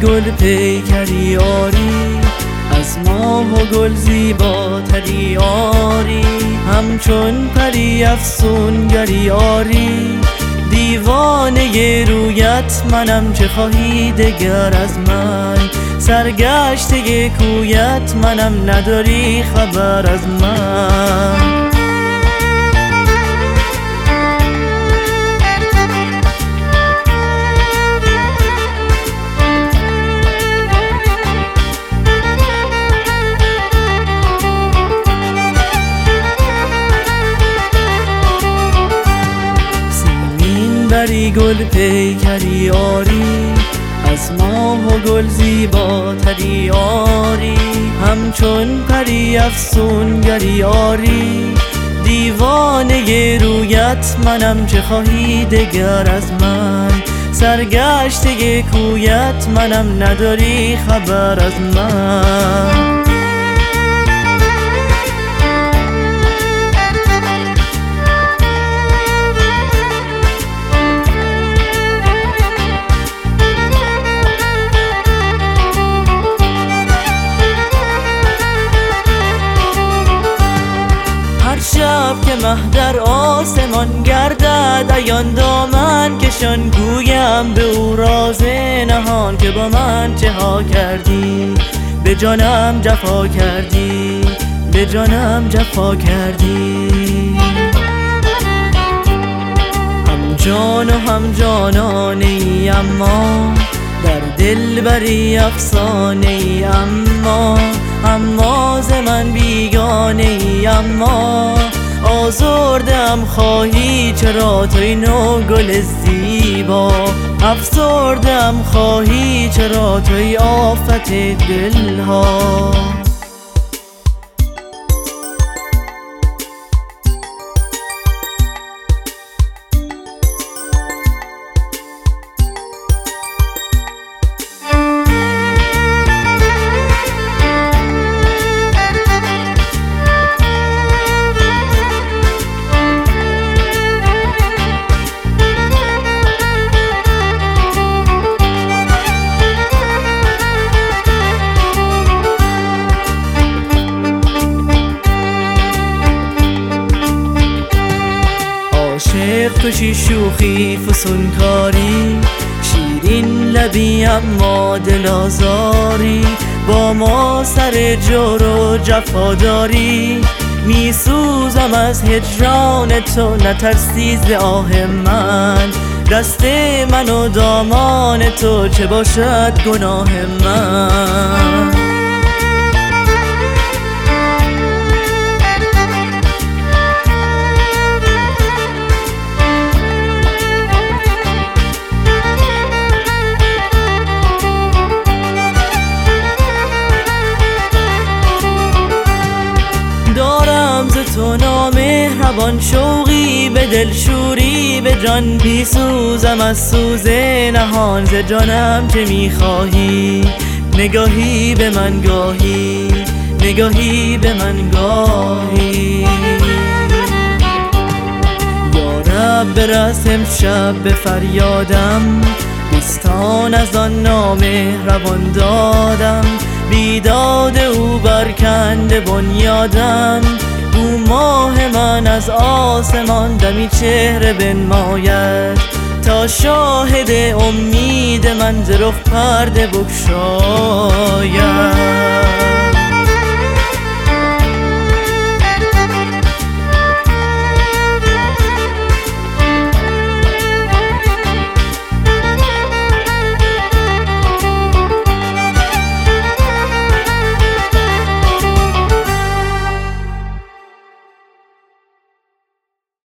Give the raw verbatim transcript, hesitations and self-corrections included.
گل پیکری آری، از ماه و گل زیباتری آری، همچون پری افسونگری آری. دیوانه رویت منم، چه خواهی دگر از من؟ سرگشته کویت منم، نداری خبر از من. بری گل پیکری آری، از ماه و گل زیباتری آری، همچون پری افسونگری آری. دیوانه رویت منم، چه خواهی دگر از من؟ سرگشته کویت منم، نداری خبر از من. شب که مه در آسمان گردد، عیان دامن کشان گویم به او راز نهان، که با من چه ها کردی؟ به جانم جفا کردی، به جانم جفا کردی. هم جان و هم جانانه ای، اما در دل بری افسانه ای، اما اما ز من بیگانه ای. اما آزردم خواهی چرا توی نو گل زیبا، افسردم خواهی چرا توی آفت دلها. عاشق کشی شوخی فسونکاری، شیرین لبی اما دل آزاری، با ما سر جور و جفاداری. می سوزم از هجران تو، نترسی ز آه من، دست من و دامان تو چه باشد گناه من. دارم ز تو نامهربان شوقی، به دل شوری به جان می سوزم از سوز نهان. ز جانم چه می خواهی؟ نگاهی به من گاهی، نگاهی به من گاهی. یا رب برس امشب به فریادم، بستان از آن نامهربان دادم. بیداد او برکنده بنیادم، او ماه من از آسمان دمی چهره بنماید، تا شاهد امید من ز رخ پرده بگشاید.